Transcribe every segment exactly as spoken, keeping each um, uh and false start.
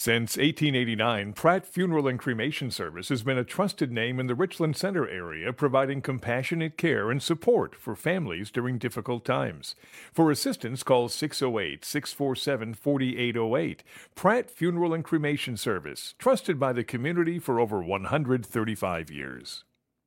Since eighteen eighty-nine, Pratt Funeral and Cremation Service has been a trusted name in the Richland Center area, providing compassionate care and support for families during difficult times. For assistance, call six oh eight, six four seven, four eight oh eight. Pratt Funeral and Cremation Service, trusted by the community for over one hundred thirty-five years.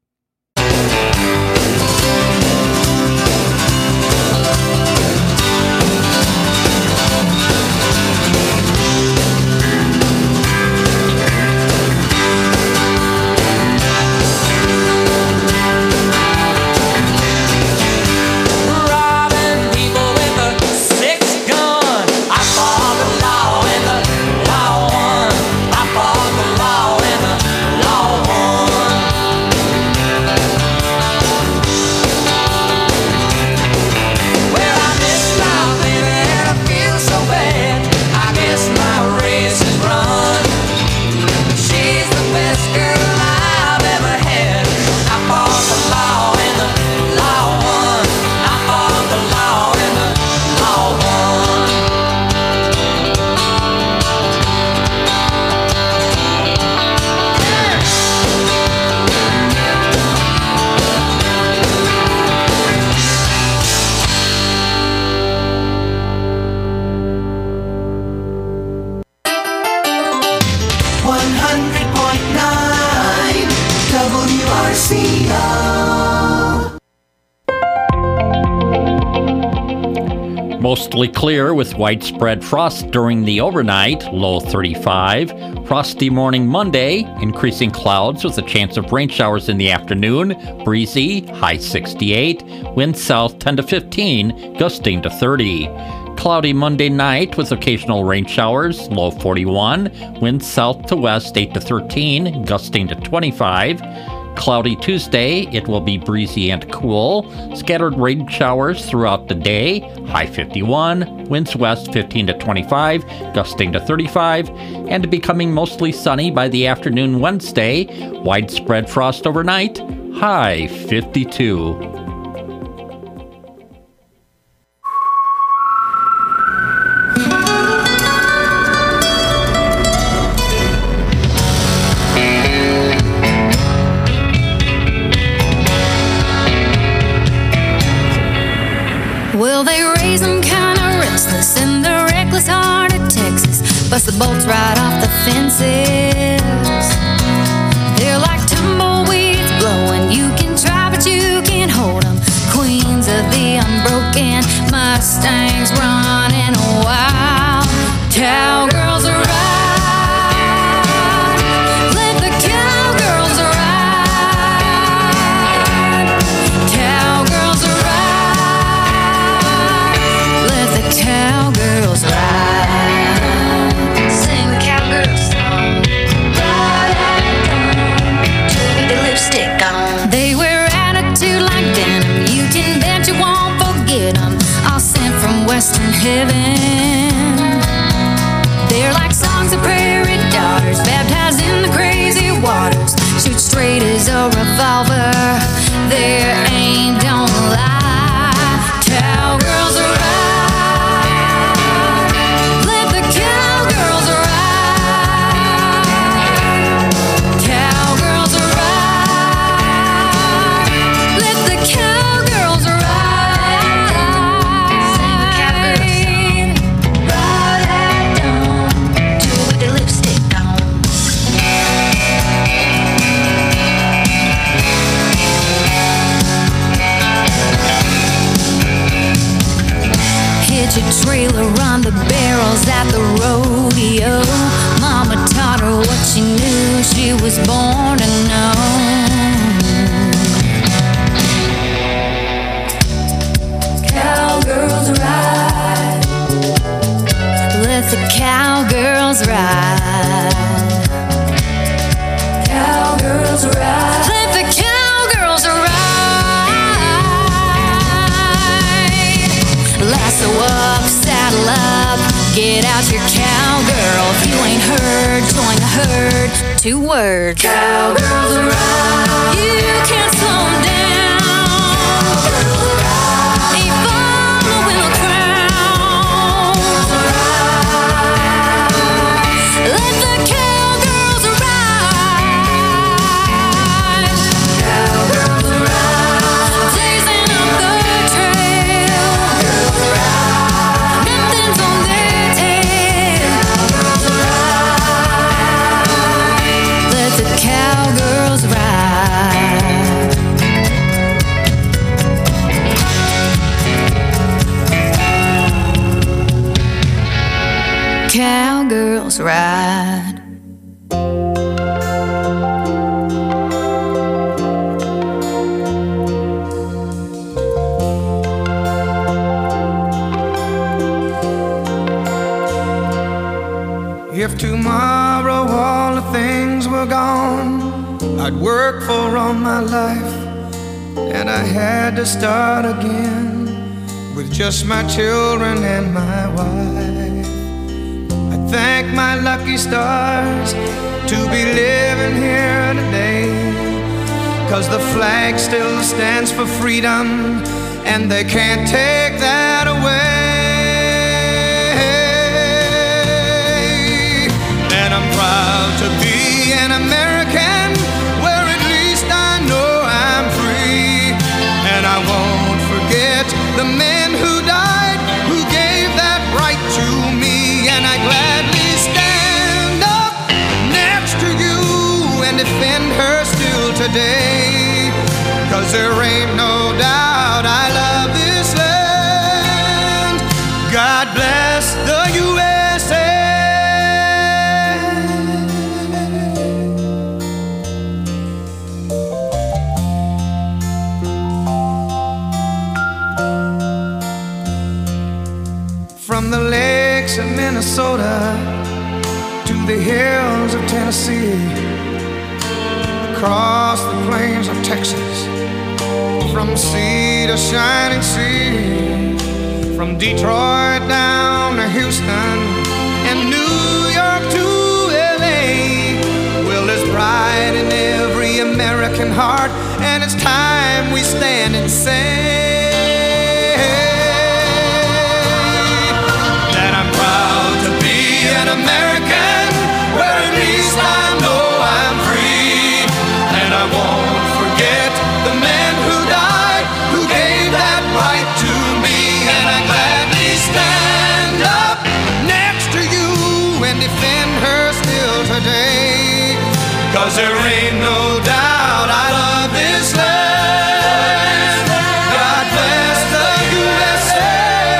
Mostly clear with widespread frost during the overnight, low thirty-five. Frosty morning Monday, increasing clouds with a chance of rain showers in the afternoon. Breezy, high sixty-eight. Wind south ten to fifteen, gusting to thirty. Cloudy Monday night with occasional rain showers, low forty-one. Wind south to west eight to thirteen, gusting to twenty-five. Cloudy Tuesday, it will be breezy and cool. Scattered rain showers throughout the day, high fifty-one. Winds west fifteen to twenty-five, gusting to thirty-five. And becoming mostly sunny by the afternoon Wednesday. Widespread frost overnight, high fifty-two. Well, they raise them kinda restless in the reckless heart of Texas. Bust the bolts right off the fences. They're like tumbleweeds blowing. You can try, but you can't hold them. Queens of the unbroken, Mustangs running wild. Cowgirls are right. Let the cowgirls ride. Cowgirls are right. Let the cowgirls ride. Sing cowgirl song. Ride with the lipstick on. They wear attitude like denim. You can bet you won't forget them. All sent from western heaven. They're like songs of prairie daughters, baptized in the crazy waters. Shoot straight as a revolver. Their aim don't lie. Cowgirls are right. Let the cowgirls ride. Cowgirls are right. Let the cowgirls ride. Sing cowgirl song. Ride at dawn, do with the lipstick on. Hitch a trailer, run the barrels at the rodeo. Mama taught her what she knew, she was born to know. Cowgirls ride. Let the cowgirls ride. Cowgirls ride. Let the cowgirls ride. Lasso up, saddle up, get out your cowgirl. If you ain't heard, join the herd. Two words. Cowgirls ride. You can't slow 'em down. Cowgirls ride. Ain't following the crowd. Let cowgirls ride. If tomorrow all the things were gone I'd worked for all my life, and I had to start again with just my children and my wife. I thank my lucky stars to be living here today, 'cause the flag still stands for freedom, and they can't take that away. And I'm proud to be an American, where at least I know I'm free. And I won't forget the men who died, who gave that right to me. And I gladly stand up next to you and defend her still today, 'cause there ain't no doubt I love this land. God bless the U S A. From the lakes of Minnesota to the hills of Tennessee, across the plains of Texas, from sea to shining sea, from Detroit down to Houston and New York to L A. Well, there's pride in every American heart, and it's time we stand and say an American, where at least I know I'm free. And I won't forget the men who died, who gave that right to me. And I gladly stand up next to you and defend her still today, 'cause there ain't no doubt I love this land. God bless the U S A.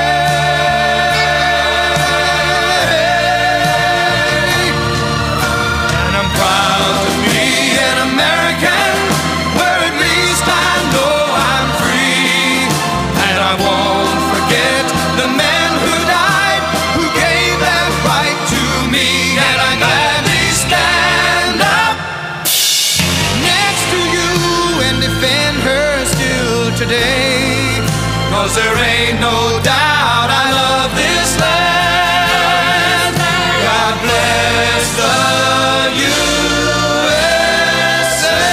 Today, 'cause there ain't no doubt I love this land. God bless the U S A.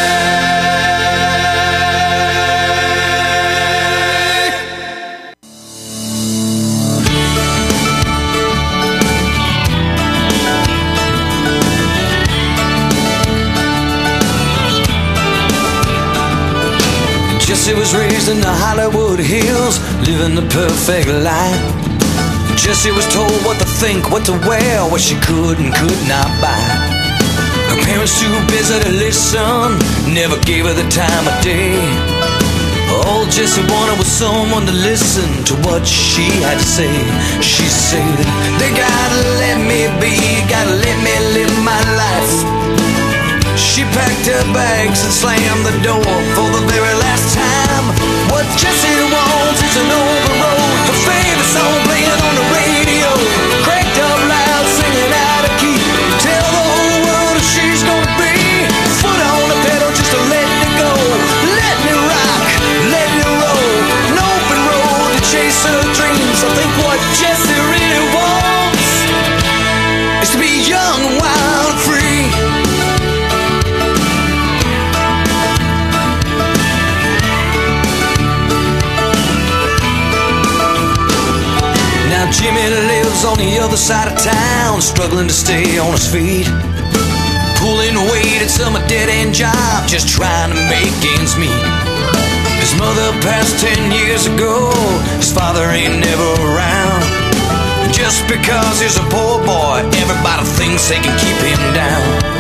Jesse was raised in the Hollywood Hills, living the perfect life. Jesse was told what to think, what to wear, what she could and could not buy. Her parents too busy to listen, never gave her the time of day. All Jesse wanted was someone to listen to what she had to say. She said, they gotta let me be, gotta let me live my life. She packed her bags and slammed the door for the very last time. What Jessie wants is an open road, her favorite song playing on the radio, cranked up loud, singing out of key. Tell the whole world if she's gonna be foot on the pedal, just to let it go. Let me rock, let me roll, an open road to chase her dreams. I think what Jessie really wants is to be young, wild, free. Jimmy lives on the other side of town, struggling to stay on his feet, pulling weight at some dead-end job, just trying to make ends meet. His mother passed ten years ago, his father ain't never around. Just because he's a poor boy, everybody thinks they can keep him down.